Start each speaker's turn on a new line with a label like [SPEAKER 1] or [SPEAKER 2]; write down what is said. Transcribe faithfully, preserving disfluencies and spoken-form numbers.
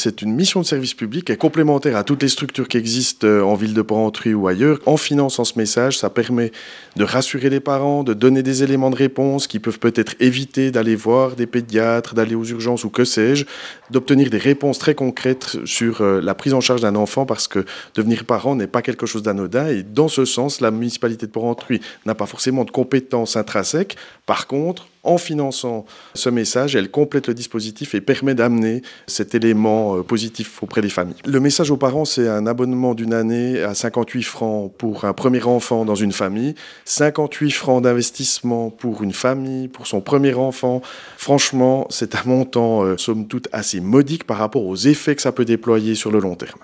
[SPEAKER 1] c'est une mission de service public qui est complémentaire à toutes les structures qui existent en ville de Porrentruy ou ailleurs. En finançant ce message, ça permet de rassurer les parents, de donner des éléments de réponse qui peuvent peut-être éviter d'aller voir des pédiatres, d'aller aux urgences ou que sais-je, d'obtenir des réponses très concrètes sur la prise en charge d'un enfant, parce que devenir parent n'est pas quelque chose d'anodin. Et dans ce sens, la municipalité de Porrentruy n'a pas forcément de compétences intrinsèques. Par contre, en finançant ce message, elle complète le dispositif et permet d'amener cet élément positif auprès des familles. Le message aux parents, c'est un abonnement d'une année à cinquante-huit francs pour un premier enfant dans une famille, cinquante-huit francs d'investissement pour une famille, pour son premier enfant. Franchement, c'est un montant, euh, somme toute, assez modique par rapport aux effets que ça peut déployer sur le long terme.